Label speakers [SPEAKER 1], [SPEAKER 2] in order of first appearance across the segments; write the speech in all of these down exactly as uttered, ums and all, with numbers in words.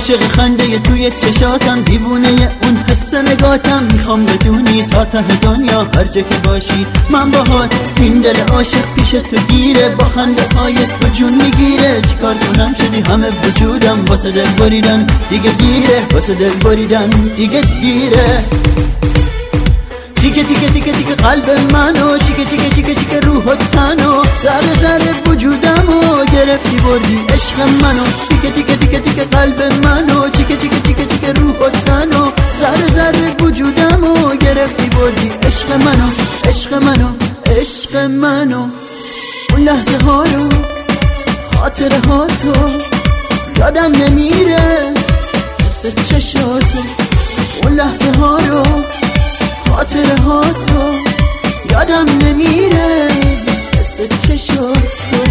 [SPEAKER 1] عاشق خنده توی چشاتم، دیوونه اون حس نگاتم. میخوام بدونی تا ته دنیا هر جا که باشی من باهات. این دل عاشق پیش تو گیره، با خنده های تو جون میگیره. چیکار کنم شدی همه وجودم، واسه دل بریدن دیگه دیره، واسه دل بریدن دیگه دیره. تیکه تیکه تیکه تیکه قلب منو، چیکه چیکه چیکه چیکه روح و تنو، ذره ذره وجودمو گرفتی بردی عشق منو. تیکه تیکه تیکه تیکه قلب منو، چیکه چیکه چیکه چیکه روح و تنو، ذره ذره وجودمو گرفتی بردی عشق منو، عشق منو، عشق منو. اون لحظه ها رو، خاطره ها تو یادم نمیره، مثل چشاتو. اون لحظه ها رو، خاطره ها تو یادم نمیره، مثل چشاتو.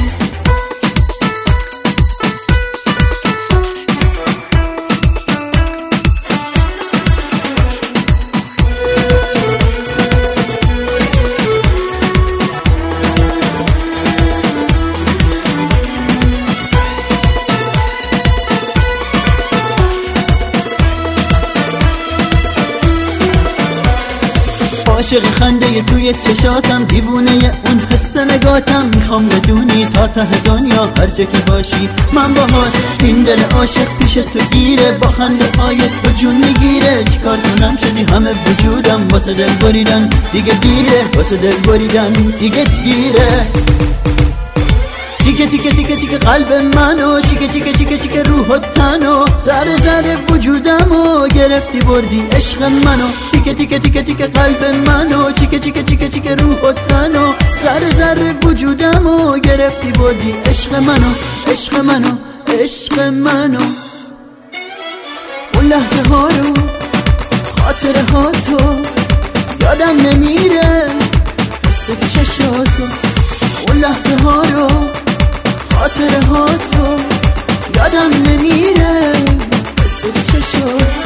[SPEAKER 1] عاشق خنده توی چشاتم، دیوونه اون حس نگاتم. میخوام بدونی تا ته دنیا هر جا که باشی من باهات. این دل عاشق پیش تو گیره، با خنده های تو جون میگیره. چیکار کنم شدی همه وجودم، واسه دل بریدن دیگه دیره، واسه دل بریدن دیگه دیره. تیکه تیکه تیکه تیکه قلب منو، چیکه چیکه چیکه چیکه روح و تنو، ذره ذره وجودمو گرفتی بردی عشق منو. تیکه تیکه تیکه تیکه قلب منو، چیکه چیکه چیکه چیکه روح و تنو، ذره ذره وجودمو گرفتی بردی عشق منو، عشق منو، عشق منو. اون لحظه ها رو، خاطره ها تو یادم نمیره، مثل چشاتو. اون لحظه ها رو، خاطره ها تو یادم نمیره، مثل چشات.